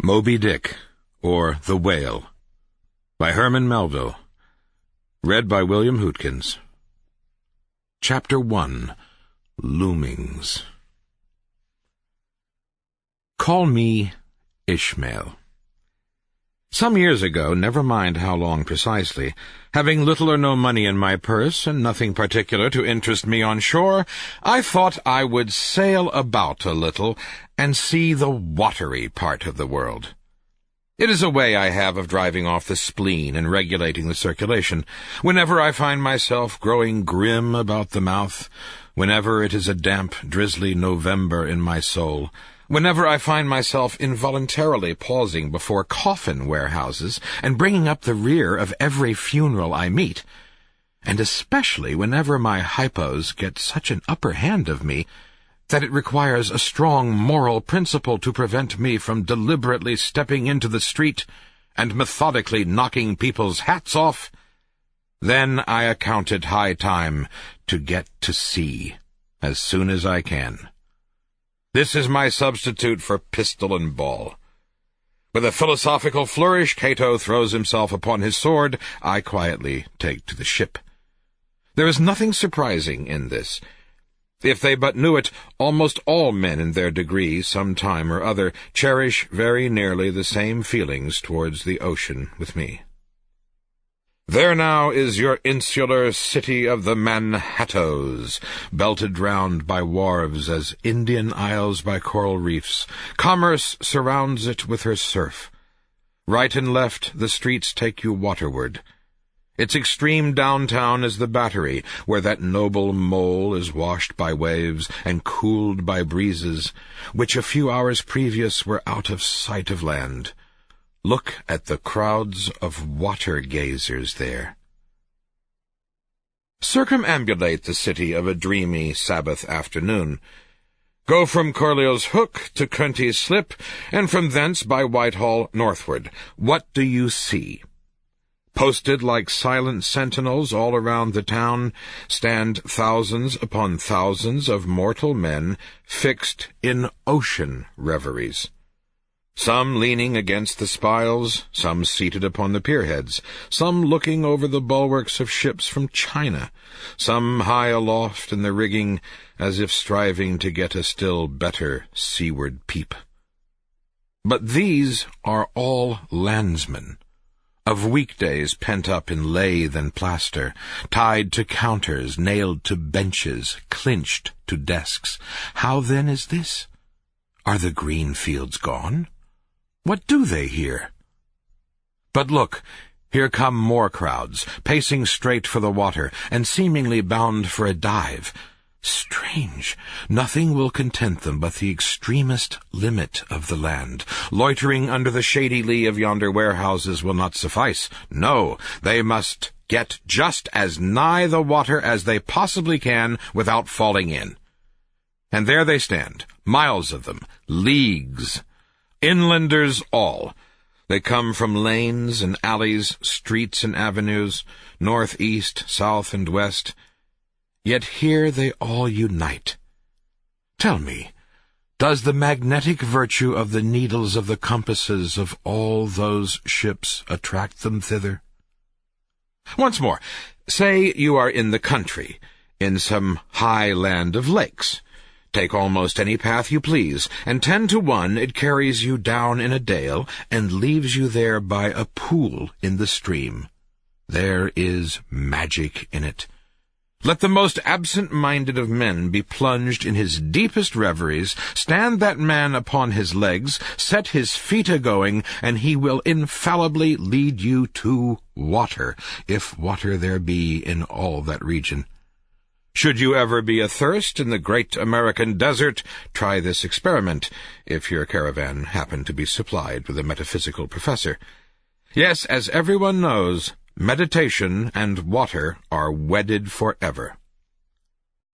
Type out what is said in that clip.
Moby Dick, or The Whale, by Herman Melville. Read by William Hootkins. Chapter 1. Loomings. Call me Ishmael. Some years ago, never mind how long precisely, having little or no money in my purse and nothing particular to interest me on shore, I thought I would sail about a little and see the watery part of the world. It is a way I have of driving off the spleen and regulating the circulation. Whenever I find myself growing grim about the mouth, whenever it is a damp, drizzly November in my soul, whenever I find myself involuntarily pausing before coffin warehouses and bringing up the rear of every funeral I meet, and especially whenever my hypos get such an upper hand of me that it requires a strong moral principle to prevent me from deliberately stepping into the street and methodically knocking people's hats off, then I account it high time to get to sea as soon as I can. This is my substitute for pistol and ball. With a philosophical flourish, Cato throws himself upon his sword. I quietly take to the ship. There is nothing surprising in this. If they but knew it, almost all men in their degree, some time or other, cherish very nearly the same feelings towards the ocean with me. There now is your insular city of the Manhattoes, belted round by wharves as Indian isles by coral reefs. Commerce surrounds it with her surf. Right and left the streets take you waterward. Its extreme downtown is the Battery, where that noble mole is washed by waves and cooled by breezes, which a few hours previous were out of sight of land. Look at the crowds of water-gazers there. Circumambulate the city of a dreamy Sabbath afternoon. Go from Corleo's Hook to Cunty's Slip, and from thence by Whitehall northward. What do you see? Posted like silent sentinels all around the town stand thousands upon thousands of mortal men fixed in ocean reveries. Some leaning against the spiles, some seated upon the pierheads, some looking over the bulwarks of ships from China, some high aloft in the rigging as if striving to get a still better seaward peep. But these are all landsmen, of weekdays pent up in lathe and plaster, tied to counters, nailed to benches, clinched to desks. How then is this? Are the green fields gone? What do they here? But look, here come more crowds, pacing straight for the water, and seemingly bound for a dive. Strange, nothing will content them but the extremest limit of the land. Loitering under the shady lee of yonder warehouses will not suffice. No, they must get just as nigh the water as they possibly can without falling in. And there they stand, miles of them, leagues. Inlanders all. They come from lanes and alleys, streets and avenues, north, east, south, and west. Yet here they all unite. Tell me, does the magnetic virtue of the needles of the compasses of all those ships attract them thither? Once more, say you are in the country, in some high land of lakes. Take almost any path you please, and 10 to 1 it carries you down in a dale and leaves you there by a pool in the stream. There is magic in it. Let the most absent-minded of men be plunged in his deepest reveries, stand that man upon his legs, set his feet a-going, and he will infallibly lead you to water, if water there be in all that region. Should you ever be athirst in the great American desert, try this experiment, if your caravan happen to be supplied with a metaphysical professor. Yes, as everyone knows, meditation and water are wedded forever.